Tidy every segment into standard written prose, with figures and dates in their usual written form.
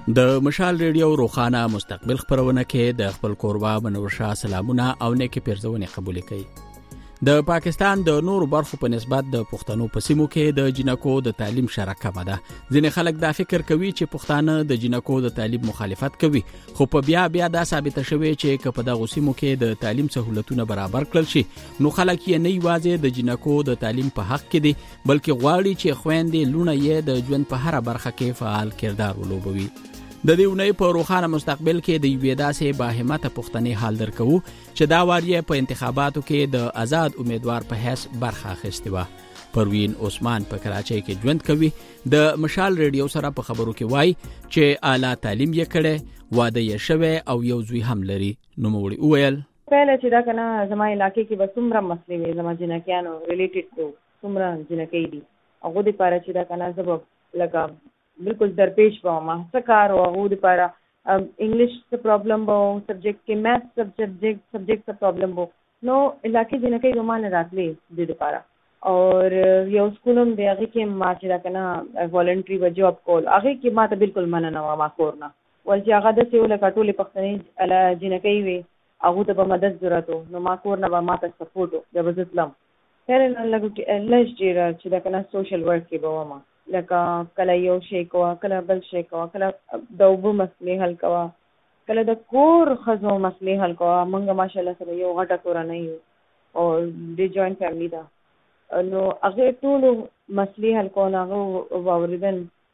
د مشال ریډیو روخانه مستقبل خبرونه کې د خپل کوربه منور شاه سلامونه او نیکی پیرزونې قبول کړي. د پاکستان د نورو برخو په نسبت د پښتنو په سیمو کې د جنکو د تعلیم شرح کمه ده. ځینې خلک دا فکر کوي چې پښتانه د جنکو د تعلیم مخالفت کوي، خو په بیا دا ثابته شوی چې که په دغه سیمو کې د تعلیم سہولتونه برابر کړل شي نو خلک یې نه یوازې د جنکو د تعلیم په حق کې دي بلکې غواړي چې خويندې لونه یې د ژوند په هر برخه کې فعال کردار ولوبوي. د دې ونې په روخانه مستقبل کې د یوې داسې باهمته پښتنې حال درکو چې دا واری په انتخاباتو کې د آزاد امیدوار په حیث برخه اخیستې و. پروین عثمان په کراچۍ کې ژوند کوي. د مشال ریډیو سره په خبرو کې وایي چې اعلی تعلیم یې کړي، واده یې شوی او یو زوی هم لري. نو موږ وویل پهله چې دا کنه زما علاقې کې به څومره مسلې وي زما جنکیانو ریلیټډ ټو څومره جنکې دي هغه د پاره چې دا کنه سبب لګا بالکل درپیش وما سکار او هغه د پاره انګلیش څه پرابلم وو، سبجیکټ کې میث سبجیکټ څه پرابلم وو، نو علاقې جنکې زمانه راتلې د پاره اور یو سکولم دی هغه کې ما چې دا کنه والنټری و جاب کول هغه کې ما ته بالکل مننه نه ما کورنا ول چې هغه د سیول کټولې پښتنې الا جنکې وي هغه ته په مدد ضرورت نو ما کورنا به ما ته سپورټ د بزسلام خیر نه لګو لږ ډیر چې دا کنه سوشل ورک کې به ما لکه کله یو شی کوه کله بل شی کوه کله د اوبو مسلې حل کوه کله د کور خزو مسلې حل کوه. موږ ماشاءالله سره یو غټه کورنۍ یو او د جوائنٹ فیملی ده نو هغه ټول مسلې حل کوه. هغه واوریدل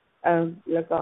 لکه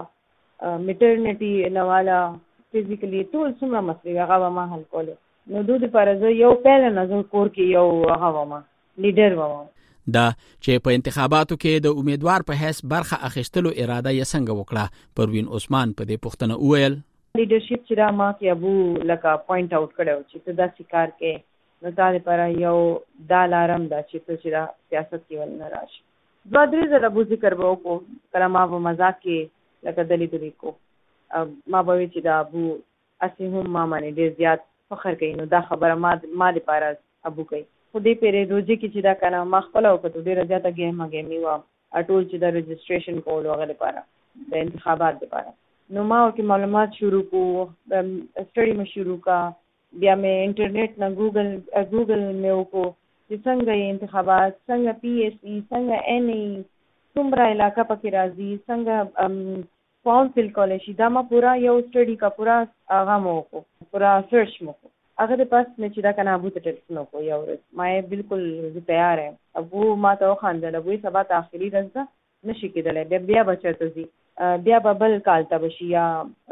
میټرنټي نواله فزیکلی ټول څومره مسلې هغه ما حل کوله. نو دوی لپاره زه یو پیل نه زه کور کې یو هغه ما لیډر وم دا چې په انتخاباتو کې د امیدوار په حیث برخه اخیستلو اراده یې څنګه وکړه. پروین عثمان په دې پوښتنه وویل لیډرشپ چې را ما کې ابو لکه پوینټ اوټ کړو چې ته دا سکار کې نو تا لپاره یو دا لارم دا چې ته چې سیاست کې ول نه راشي. دوه درې زره ابو ذکر به وکړو کله ما په مزاق کې لکه دلی کو ما به چې دا ابو اسی هم ما باندې ډېر زیات فخر کوي نو دا خبره ما لپاره ابو کوي. خو دې پیره روزي کې چې دا کنه ما خپل او کته ډیره زیاته گیمي و اټول چې دا رجسټریشن کول وغه لپاره د انتخابات لپاره نو ما کې معلومات شروع کو سټډي مې شروع کا بیا مې انټرنیټ نه ګوګل مې وکړو چې څنګه انتخابات څنګه پی ایس ای څنګه ان ای څومره علاقہ پکې راځي څنګه فارم فل کول شي دا ما پورا یو سټډي کا پورا هغه مو کو پورا سرچ مو هغه د پاس مې چې دا کنه ابو ته ټیلیفون وکړو یو ورځ ما بالکل تیار یم ابو ما ته خواندل ابو سبا ته اخري ورځ نشي کېدلی بیا بچته زی بیا بل کال ته بشي یا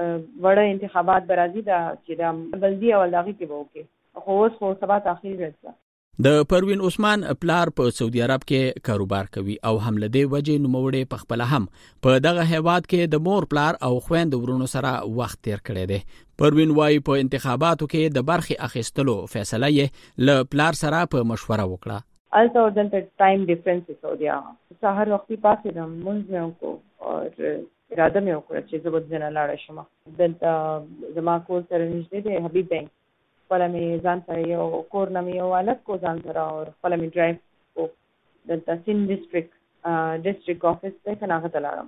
وړه انتخابات برازي دا چې دا بلدي او لغې کې وکي خو اوس سبا ته اخري ورځ. د پروین عثمان پلار په سعودي عرب کې کاروبار کوي او هم له دې وجې نوموړی په خپل هم په دغه هیواد کې د مور پلار او خويند ورونو سره وخت تیر کړی دی. پروین وايي په انتخاباتو کې د برخې اخیستلو فیصله یې له پلار سره په مشوره وکړه. الته دلته ټایم ډیفرنس سعودي سحر وختي پاسې د مونږ مې وکړو او اراده مې وکړه چې زه به ځنه لاړ شم. دلته زما کور سره نږدې دی حبیب بینک خپل مې ځان سره یو کور نه مې یو الګ کو ځان سره او خپل مې ډرایو کو دلته سین ډیسټریکټ افیس ته کناغه تلاړم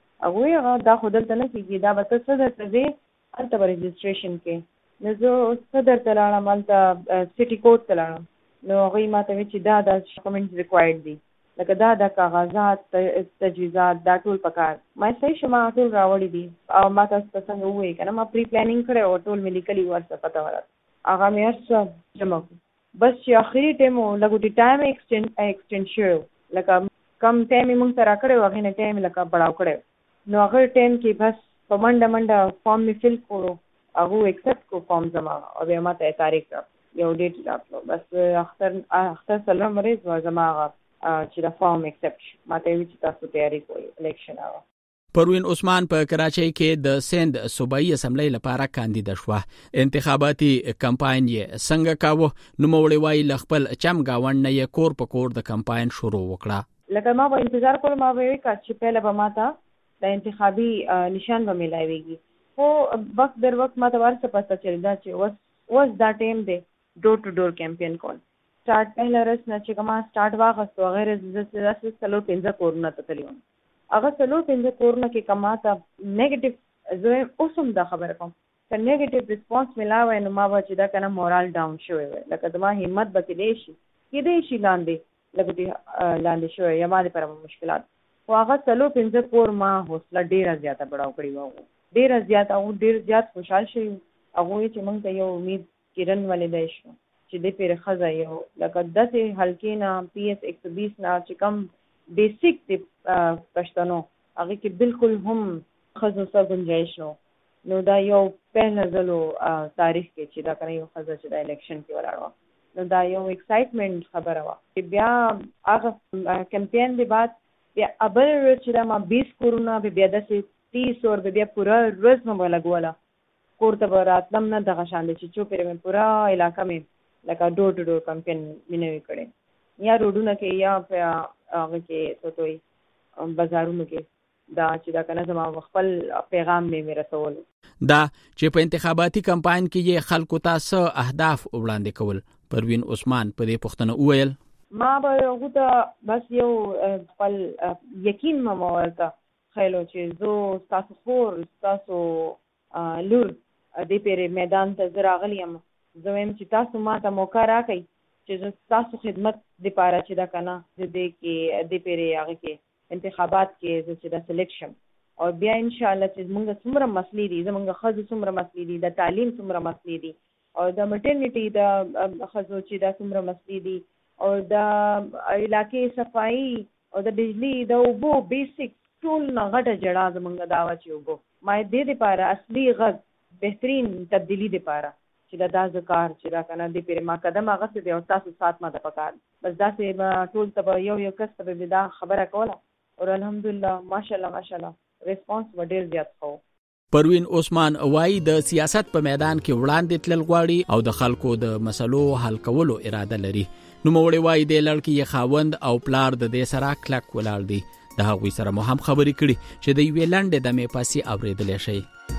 هغه دا خو دلته نه کېږي دا به ته څه درته دی هلته به رجسټریشن کې نو زه څه درته لاړم هلته سټي کوډ ته لاړم نو هغوی ما ته وایي چې دا ډاکومنټس ریکوایرډ دي لکه دا کاغذات تجویزات دا ټول پکار ما صحیح شما ټول راوړي دي او ما تاسو ته څنګه ووایي که نه ما پری پلانینګ کړی او ټول مې لیکلي ورته پته ورته هغه مې هر څه جمع کړو بس چې آخري ټایم لږ ټایم ایکسټینډ شوی لکه کم ټایم یې موږ ته راکړی و هغې نه ټایم لکه بړاو کړی نو هغه ټایم کې بس په منډه فارم مې فل کړو هغه ایکسپټ کو فارم زما او بیا ما ته تاریخ یو ډیټ راکړو بس اختر سلام مریض و زما هغه چې دا فارم ایکسپټ ما ته وی چې تاسو تیاری کوئ الیکشن هغه. پروین عثمان په کراچۍ کې د سند صوبایي اسمبلی لپاره کاندید شوه. انتخاباتي کمپاین یې څنګه کاوه نوموړی وايي له خپل چم گاوند نه یې کور په کور د کمپاین شروع وکړه. لکه ما به انتظار کولم ما به وکړ چې پهله به ما ته د انتخابي نشان به ملایويږي خو وخت در وخت ما ته ورڅ پته چلیدا چې اوس دا ټیم دی ډور ټو ډور کمپین کول سٹارټ پهله رس نه چې کما سٹارټ واغستو غیر زسه سلو 15 کورونه ته تلیون هغه سلو 15 کورونه کې کما ته نیگیټیو زه اوس هم دا خبره کوم که نیگیټیو ریسپانس ملاوی نو ما به چې دا کنه مورال ډاون شوی وي لکه زما همت به کېدی شي لاندې شوی یا ما دپاره به مشکلات خو هغه 4-5 کور ما حوصله ډېره زیاته بړاو کړې وه ډېره زیاته هغوی ډېر زیات خوشحال شوي هغوی چې موږ ته یو امید کرن ولیدی شو چې دې پرې ښځه یو لکه داسې حلقې نه PS 120 نه چې کوم بیسیک دی پښتنو هغې کې بالکل هم ښځو څه ګنجایش نو دا یو پهله ځلو تاریخ کې چې دا کنه یو ښځه چې دا الیکشن کې ولاړه وه نو دا یو ایکسایټمنټ خبره وه چې بیا هغه کمپین دی بعد بیا بل ورځ چې دا ما 20 کورونه بیا داسې 30 اور بیا پوره ورځ مې به لګوله کور ته به راتلم نه دغه شان دی چې چوپېره مې پوره علاقه مې لکه ډور ټو ډور کمپین مې نوي کړی یا روډونه کې یا هغه کې څه ته وایي بازارونو کې دا چې دا کنه زما خپل پیغام مې رسول دا چې په انتخاباتي کمپاین کې یې خلکو ته څه اهداف وړاندې کول پروین عثمان په دې پوښتنه وویل ما به هغو ته بس یو خپل یقین مې ورته خیلو چې زه ستاسو خور ستاسو لور دې پرې میدان ته زه راغلی یم زه وایم چې تاسو ما ته موقع راکئ چې زه ستاسو خدمت دپاره چې دا که نه دې کې دې پرې هغه کې انتخابات کې زه چې دا سلیکټ شم او بیا انشاءالله چې زمونږ څومره مسلې دي زمونږ ښځو څومره مسلې دي د تعلیم څومره مسلې دي او د مټرنیټي د ښځو چې دا څومره مسلې دي او د علاقې صفایي او د بجلی د اوبو بیسک ټول نه غټه جړه زمونږ دا وه چې اوبو ما دې دپاره اصلي غږ بهترین تبدیلي دپاره چې دا کار چې دا که نه دې پرې ما قدم اخیستی دی او تاسو سات ما ته پکار بس داسې به ټول ته به یو کس ته به دا خبره کوله او الحمدلله ماشاءالله ریسپانس به ډېر زیات ښه پروین عثمان وایي د سیاست په میدان کې وړاندې تلل غواړي او د خلکو د مسلو حل کولو اراده لري نوموړی وایي د لړکې یې خاوند او پلار د دې سره کلک ولاړ دي د هغوی سره مو هم خبرې کړي چې د یوې لنډې دمې پسې اورېدلی شئ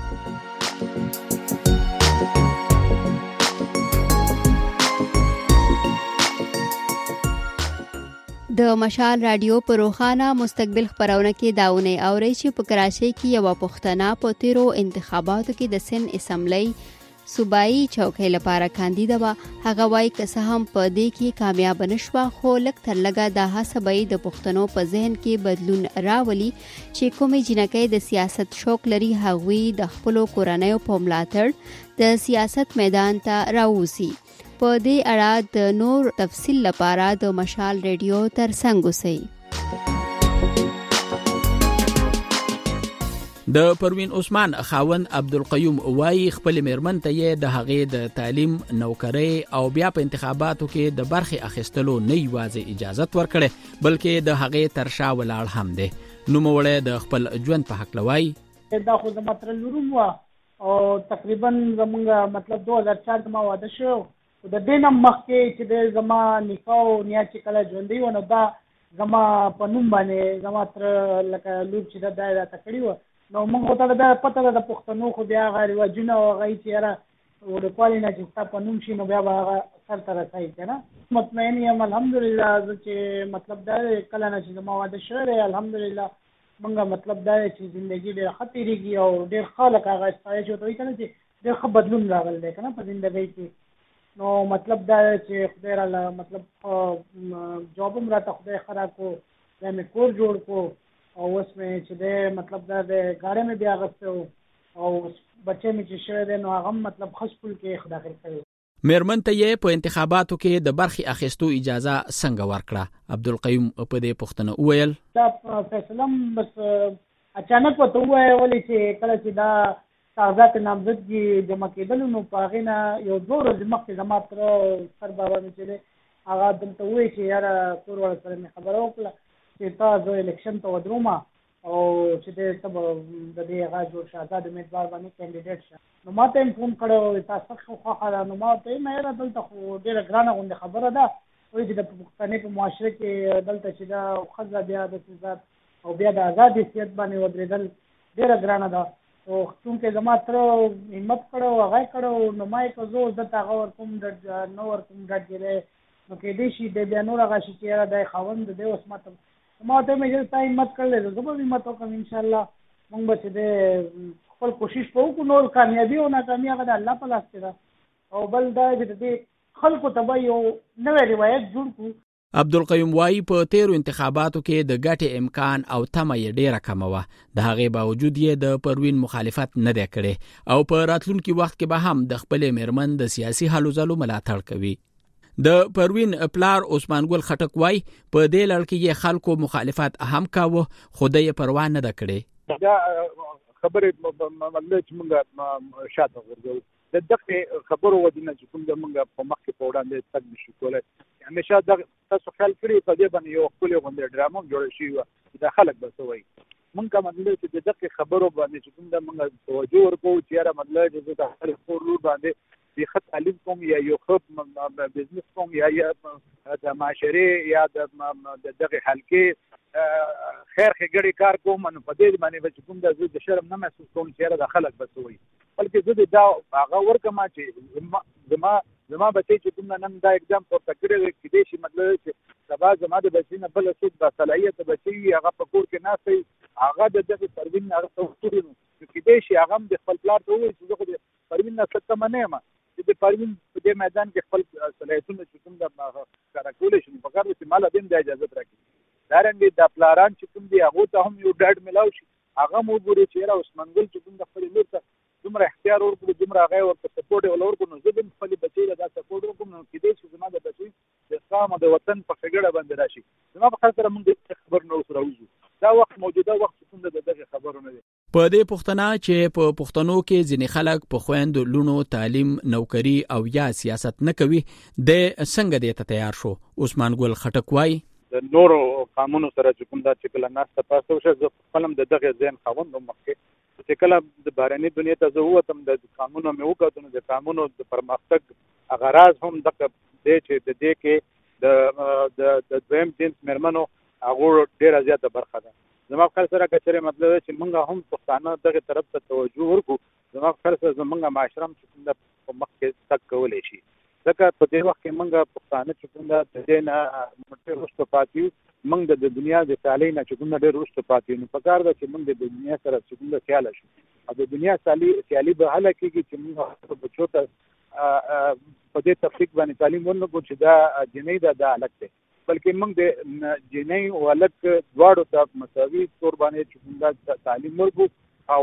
د مشال رادیو په روخانه مستقبل خبرونه کې داونه اوري چې په کراچۍ کې یو پښتنه په تیرو انتخاباتو کې د سن اسمبلی صوبایي چوکۍ لپاره کاندیدا و هغه وايي که څه هم په دې کې کامیاب نشوه خو لږ تر لږه د هڅه د پښتنو په ذهن کې بدلون راولي چې کومې جنکۍ د سیاست شوق لري هغوی د خپلو کورنیو په ملاتړ د سیاست میدان ته راوځي په دې اړه د نور تفصیل لپاره د مشال ریډیو ترڅنګ اوسئ د پروین عثمان خاوند عبدالقیوم وایي خپل میرمن ته یې د هغې د تعلیم نوکرۍ او بیا په انتخاباتو کې د برخې اخیستلو نه یوازې اجازت ورکړی بلکې د هغې تر شا ولاړ هم دی نوموړی د خپل ژوند په هکله وایي دا خو زما تره لور وه او تقریبا زمونږ مطلب 2004 کې ما واده شو د دې نه مخکې چې د زما نکاح او نیا چې کله ژوندی وه نو دا زما په نوم باندې زما تره لکه لور چې ده دا یې راته کړي وه نو موږ ته دا پته ده د پښتنو خو بیا هغه رواجونه او هغه چې یاره وړوکوالي نه چې ستا په نوم شي نو بیا به هغه سر ته رسوي که نه مطمئن یم الحمدلله زه چې مطلب دا دی کله نه چې زما واده شوی دی الحمدلله موږ مطلب دا دی چې زندګي ډېره ښه تېرېږي او ډېر ښه لکه هغه ستایش ورته وایي که نه چې ډېر ښه بدلون راغلی دی که نه په زندګۍ کې نو مطلب دا دی چې خدای راله مطلب جواب هم راته خدای ښه راکړو بیا مې کور جوړ کړو او اوس مې چې دی مطلب دا دی ګاډی مې بیا اخیستی او بچی مې چې شوی دی نو هغه هم مطلب ښه سکول کې داخل کړی میرمن ته یې په انتخاباتو کې د برخې اخیستو اجازه څنګه ورکړه عبدالقیوم په دې پوښتنه وویل دا فیصله هم بس اچانک ورته ووایه ولې چې کله چې دا کاغذات نامزدګي جمع کېدلو نو په هغې نه یو 2 ورځې مخکې زما تره سر بابا مې چې دی هغه دلته ووایي چې یاره کور والا سره مې خبره وکړه چې تا زه الیکشن ته ودروم او چې دی ته به د دې هغه جوړ شه آزاد امیدوار باندې کینډیډیټ شه نو ما ته یې فون کړی تا څه خوښه ده نو ما ورته ویم یاره دلته خو ډېره ګرانه غوندې خبره ده وایي چې د پښتنې په معاشره کې دلته چې دا ښځه بیا د ذات او بیا د آزاد حیثیت باندې ودرېدل ډېره ګرانه ده او چونکې زما تره همت کړی و هغه یې کړی نو ما یې که زه دلته هغه ورکوم نه ورکوم ډاډګیری نو کېدای شي دی بیا نور هغه شي چې یاره دی خاوند دی اوس ما ته ما ته مې چې تا همت کړلی زه به همت وکړم انشاءالله مونږ به چې دی خپل کوشش وکړو. نور کامیابی او ناکامي هغه د الله په لاس کې ده او بل دا چې د خلکو ته به یو نوی روایت جوړ کړو. عبدالقیوم وايي په تیرو انتخاباتو کې د ګټې امکان او تمه یې ډیره کمه وه. د هغې باوجود یې د پروین مخالفت نه دی کړی او په راتلونکي وخت کې به هم د خپلې میرمن د سیاسي هلو ځلو ملاتړ کوي. د پروین پلار عثمان ګل خټک وايي په دې لړ کې یې خلکو مخالفت هم کاوه خو د یې پروا نه ده کړې. دا خبرې مطلب چې موږ شاته ورغلو د دغه خبرو ودینه چې کوم د موږ په مخ کې په وړاندې تګ نشو کولای. همیشه دا تاسو خیال کړی په دې باندې یو خپل غونډه ډرامه جوړ شي چې د خلک به څه وایي. موږ کوم مطلب چې دغه خبرو باندې چې کوم د موږ توجه ورکوو چې را مطلب چې د هر کور باندې د خط تعلیم کوم یا یو خپ بزنس کوم یا د معاشري یا د دغه حلقې خیر خګړي کار کوم نو په دې باندې چې کوم د شرم نه محسوس کوم چې د خلک به څه وایي. بلکې زه دا هغه ورکم چې زما بچی چې کوم نن دا اگزام پورته کړی دی کېدای شي مطلب چې سبا زما د بچی نه بل څوک با صلاحیت بچی هغه په کور کې ناست وي هغه د دغه پروین هغه توصیل نو کېدای شي هغه د خپل پلار ته وایي چې زه خو د پروین نه څه تمه نه یم چې د پروین په دې میدان کې خپل صلاحیتونه چې کوم د کار کولای شي په کار چې مال دین د اجازه راکړي. دارنګه د پلاران چې کوم دی هغه ته هم یو ډاډ ملاو شي هغه مو ګوري چې را عثمان ګل چې کوم د خپل لور ته دومره اختیار ورکړو دومره هغه ورته سپورټ ورکړو نو زه د خپل بچی له دا سپورټ ورکوم نو کېدای شي زما د بچی د اسلام او د وطن په خګړه باندې راشي. زما په خاطر موږ خبر نه اوسره وځو دا وخت موجوده وخت څنګه دغه خبرونه دي. په دې پښتنه چې په پښتنو کې ځینې خلک په خويند لونو تعلیم نوکری او یا سیاست نه کوي د څنګه دې ته تیار شو. عثمان ګل خټک وايي د نورو قانونو سره چې کوم دا چې کله ناست تاسو شه زه خپلم د دغه ځین خوند مخکې چې کله د بهرني دنیا ته زه ووتم د قانونو مې وکړو د قانونو د پرمختګ غراض هم دغه دی چې د دې کې د دویم جنس مېرمنو هغه ډیره زیاته برخه ده. زما خپل سره کچره مطلب چې موږ هم پښتانه دغه طرف ته توجه ورکو. زما خپل سره زمونږ معاشره چې د مخ کې تک کولای شي ځکه په دې وخت کې موږ پښتانه چې کوم د دې نه مټه رښتو پاتیو موږ د دنیا د تعالی نه چې کوم ډېر رښتو پاتیو نو په کار ده چې موږ د دنیا سره چې کوم خیال شي او د دنیا تعالی به هله کېږي چې موږ بچو ته په دې تفصیل باندې تعلیم ورنکو چې دا جنې دا الګ دی بلکې موږ د جنې او الګ دواړو ته مساوي تور باندې چې کوم دا تعلیم ورکو او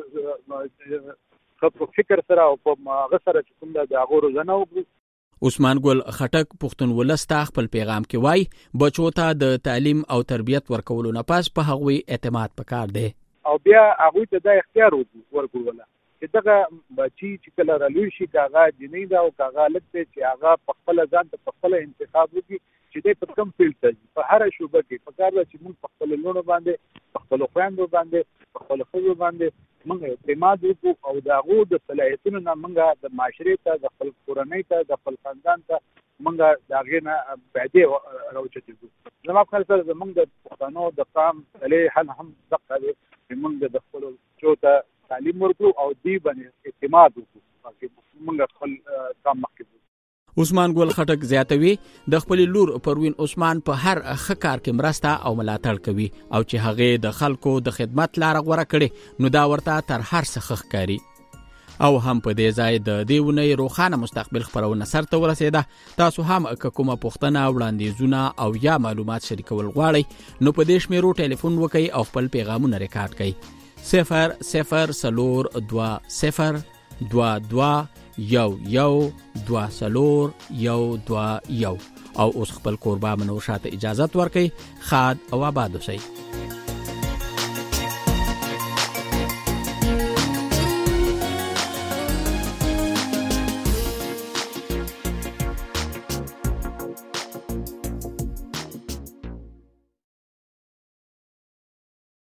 په فکر سره او په غسر چې کوم دا هغه روزنه وکړو. عثمان ګل خټک پښتون ولستا خپل پیغام کې وای بچو ته د تعلیم او تربیت ورکولو نه پاس په هغوی اعتماد پکار دی او بیا هغه ته د اختیار ورکول چې دغه بچی چې کله رالوي شي کاغه جنې دا او کاغه لکه چې هغه په خپل ځان ته په خپل انتخاب وکړي چې د په کوم فیلډ ته په هر شوبه کې په کار چې موږ په خپل لونو باندې په خپل خويندو باندې په خپل خزو باندې موږ اعتماد وکړو او د هغه د صلاحیتونو نه موږ د معاشري ته د خپل کورنۍ ته د خپل خاندان ته موږ دا غینه بعدي راوچتو. زما خپل سره زموږ د پښتنو د قام له حل هم دقه چې موږ د خپل چوته تعلیم ورکړو او دی باندې اعتماد وکړو چې موږ خپل کام مخکې. عثمان ګل خټک زیاتوي د خپل لور پروین عثمان په هر ښه کار کې مرسته او ملاتړ کوي او چې هغه د خلکو د خدمت لار غوړه کړي نو دا ورته تر هر څه ښکاري. او هم په دې ځای د دیونه روخانه مستقبل خبرونه سره ورسېده. تاسو هم کومه پوښتنه وړاندیزونه او یا معلومات شریکول غواړئ نو په دې شمیرو ټلیفون وکړئ او خپل پیغامونه ریکارډ کړئ 0002222 او اوس خپل کوربه منو شاته اجازه ورکړئ. خاد او آباد اوسئ.